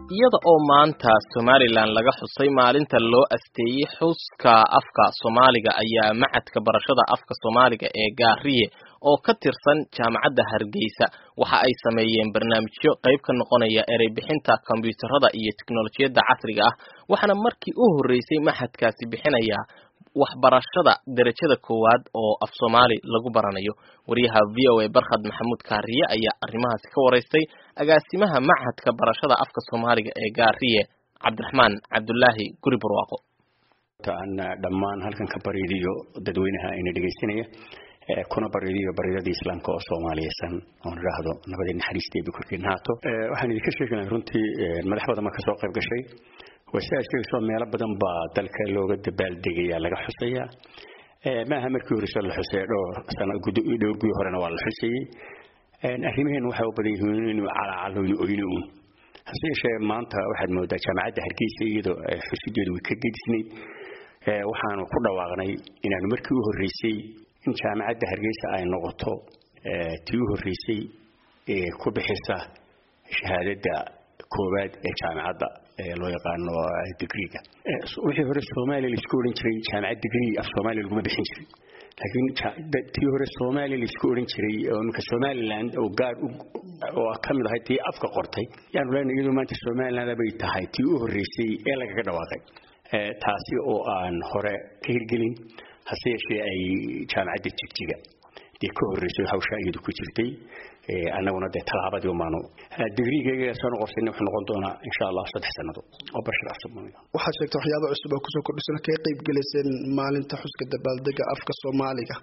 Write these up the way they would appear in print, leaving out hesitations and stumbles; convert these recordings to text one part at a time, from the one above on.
iyada oo maanta Somaliland laga xusay maalinta loo asteeyay xuska afka Soomaaliga ayaa macadka barashada afka Soomaaliga ee Gaariye oo ka tirsan jaamacadda Hargeysa waxa ay sameeyeen barnaamijyo qayb ka noqonaya erey bixinta kombiyuutarada iyo tiknoolajiyada casriga ah waxaana markii u horeysay macadkaasi bixinaya waxbarashada darajada koowaad oo af Soomaali lagu baranayo wariyaha VOA Barkhad Maxamuud Kaariye ayaa arrimahaasi ka wareystay agaasimaha macadka barashada afka Soomaaliga ee Gaariye Cabdiraxmaan Cabdullaahi Guri Barwaaqo taan dhammaan halkan ka bariidiyo dadweynaha in dhageysanaya kuna bariidiyo baridada islaamka oo Soomaaliyeedsan oo raahdo nabadeen naxariistay korkeenaato waxaan idin ka sheegnaa runtii madaxda marka soo qayb gashay wasaashii soo meel badan ba dalka looga dabaaldegaya laga xusaya maaha markii hore la xusay dhowr horena waa la xusay arrimaheen waxa u badan yihiin inuu calaacalo oynuun hase maanta waxaad moodaa jaamacadda Hargeysa iyadoo xusideedu ka gedisnay waxaan ku dhawaaqnay inaan markii u horeysay in jaamacadda Hargeysa ay noqoto tii u horeysay ku bixisa shahaadada koowaad ee jaamacadda loo yaqaano degree-ga wixii hore Soomaaliya la isku oran jiray jaamacad degree af Soomaaliya lagu bixin jiray laakiin tii hore Soomaaliya la isku oran jiray oo ninka Somaliland oo gaar oo kamid ahay tii afka qortay yaan leenahay iyadoo maanta Somaliland bay tahay tii u horeysay ee laga dhawaaqay taasi oo aan hore ka hirgelin hase yeeshee ay jaamacadda Jigjiga ka horeysay hawsha iyadu ku jirtay anaguna talaabadii maano degree-ga soo noqonay wuxuu noqon doonaa insha Allah 3 sanado oo bashar cusub waxa sheegtay waxyaabo cusub oo ku soo kordhisay ka qayb galaysan maalinta xuska dabaaldega afka Soomaaliga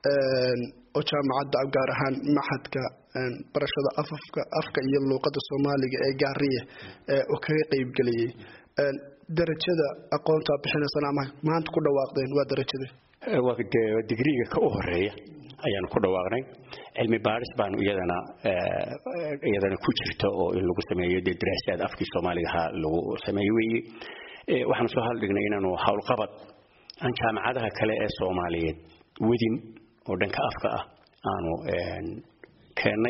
oo jaamacadda gaar ahaan maxadka barashada afka iyo luqadda Soomaaliga ee Gaariye oo ka qayb galay darajada aqoonta bixinaysan ama maanta ku dhawaaqdeen waa darajada waa degree-ga ka u horeeya ayaan ku dhawaaqnay cilmi baaris baan iyadana ku jirto oo in lagu sameeyo daraasad afkii Soomaaliga lagu sameeyay waxaan soo haldhignay inaanu hawl qabad aan jaamacadaha kale ee Soomaaliyeed wadin oo dhanka afka ah aanu keenay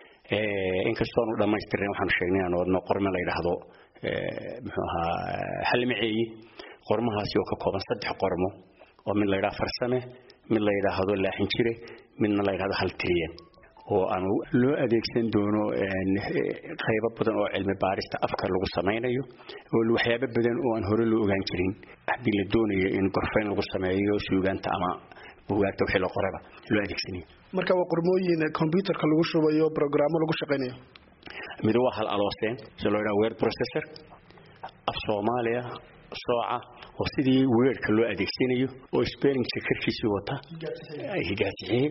inkastoo aanu dhamaystirin waxaan sheegnay inaanu qormo la yiraahdo muxuu ahaa halmicii qormahaasi oo ka kooban 3 qormo oo mid la yiraahdo farsame mid la yiraahdo laaxin jire midna la yiraahdo hal tiriyan oo aan loo adeegsan doono qayb badan oo cilmi baarista afka lagu sameeyo oo waxyaabo badan oo aan hore loo ogaan jirin hadii la doonayo in gorfayn lagu sameeyo suugaanta ama buugaagta wixii la qoraba loo adeegsanayo marka waa qormooyin computerka lagu shubayo programo lagu shaqeynayo mid waa hal alooseen si loo yiraahdo word processor af Soomaaliya sooca oo sidii weerka loo adeegsanayo oo spelling check-kiisa wata ay higaasiyay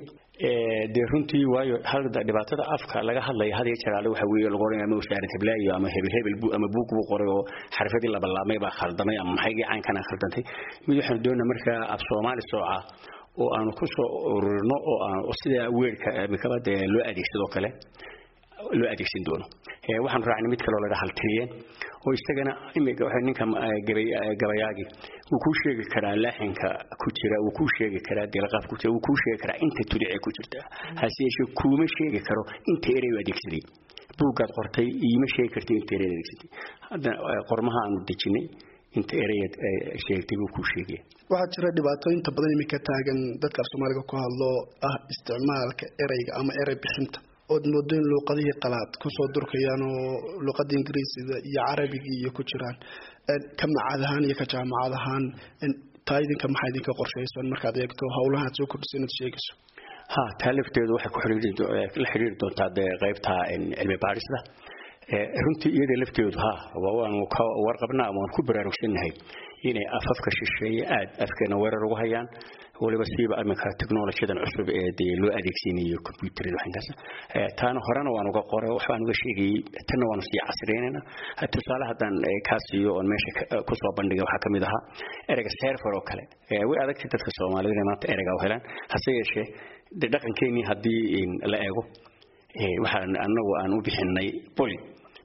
runtii waayo hal dhibaatada afka laga hadlayo hadii jiraale waxa weeye lagu qoranayo ama wasaaradda Hiblaayo ama hebel ama buug buu qoray oo xarfadii la balaamay ba khaldamay ama maxay gacan kana khaldantay mid waxaan doonaa marka af Soomaali sooca oo aan ku soo ururno oo sida weerka mikabada loo adeegsado kale loo adeegsan doono waxaan raacnay mid kale oo laga haltiriyeen oo isagana imiga waxa ninka gabayaagi uu ku sheegi karaa laaxinka ku jira uu ku sheegi karaa dilaqaf ku jira uu ku sheegi karaa inta tudici ku jirta hasiyeeshe kuma sheegi karo inta erey adeegsaday buugaad qortay ima sheegi kartay inta erey adeegsatay hadda qormaha aan dejinay inta ereyad sheegtay uu ku sheegay waxa jira dhibaatooyin badan imika taagan dadka Soomaaliga ku hadlo isticmaalka ereyga ama erey bixinta oo moodeen luqadii qalaad ku soo durkayaan oo luqadda Ingiriisiga iyo Carabiga iyo ku jiraan kamacadahan iyo ka jaamacadahan taayidinka maxay idinka qorshaysan markaad eegto hawlaha soo kordhisay sheegayso taalifteedu waxay ku xiriir doontaa qaybta cilmi baarista runtii iyada lafteedu waan ka warqabnaa ama ku baraarugsanahay inay afafka shisheeye aad afkeena weerar ugu hayaan waliba siiba amka technology-dan cusub ee loo adeegsanayo computer-da waxaas taana horena waan uga qoray waxaan uga sheegay tan waan si casriyeena tusaale hadan kaasiyo oo meesha ku soo bandhigay waxa kamid aha ereyga server oo kale way adagtay dadka Soomaaliyeed maanta ereyga u helaan hase yeeshee dhaqankeeni hadii la eego waxaan anagu aan u bixinay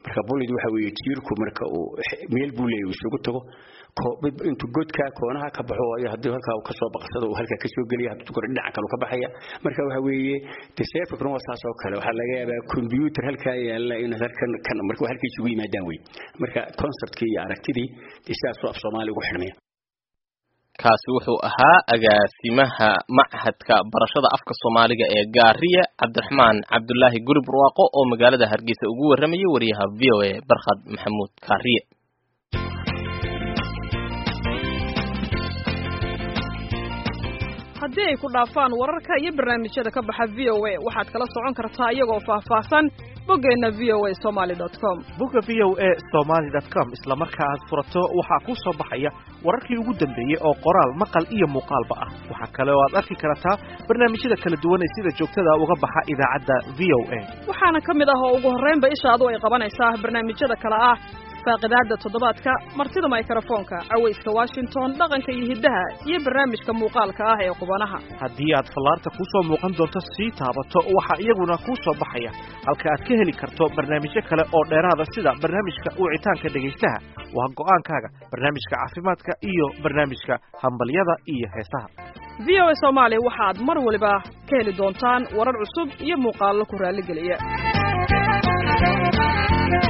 marka bulid waxa weeye jiirku marka uu meel buu leeyahay isugu tago intuu godka koonaha ka baxo iyo haddii halka uu ka soo baqsado uu halka ka soo geliyo haddii kor dhinaca kale ka baxaya marka waxa weeye deseefkuna waa saas oo kale waxa laga yaabaa computer halka yaala in halkan kan marka halka isugu yimaadaan way marka conceptkii iyo aragtidii isaas oo Soomaali ugu xirmay kaasi wuxuu ahaa agaasimaha machadka barashada afka Soomaaliga ee Gaariye Cabdiraxmaan Cabdullaahi Guri Barwaaqo oo magaalada Hargeysa ugu waramayay wariyaha VOA Barkhad Maxamuud Gaariye haddii ay ku dhaafaan wararka iyo barnaamijyada ka baxa VOA waxaad kala socon kartaa iyagoo faahfaahsan boggeena voasomali.com bogga voasomali.com isla marka aad furato waxaa ku soo baxaya wararkii ugu dambeeyay oo qoraal maqal iyo muuqaalba ah waxa kale oo aad arki kartaa barnaamijyada kala duwan ee sida joogtada uga baxa idaacadda VOA waxaana ka mid ah oo ugu horreynba ishaadu ay qabanaysaa barnaamijyada kala ah faaqidaada toddobaadka martida mikrofoonka cawayska Washington dhaqanka iyo hidaha iyo barnaamijka muuqaalka ah ee qubanaha haddii aad fallaarta ku soo muuqan doonto si taabato waxa iyaguna ku soo baxaya halka aad ka heli karto barnaamijyo kale oo dheeraad ah sida barnaamijka wicitaanka dhageystaha waa go'aankaaga barnaamijka caafimaadka iyo barnaamijka hambalyada iyo heesaha VOA Somali waxaad mar waliba ka heli doontaan warar cusub iyo muuqaallo ku raali geliya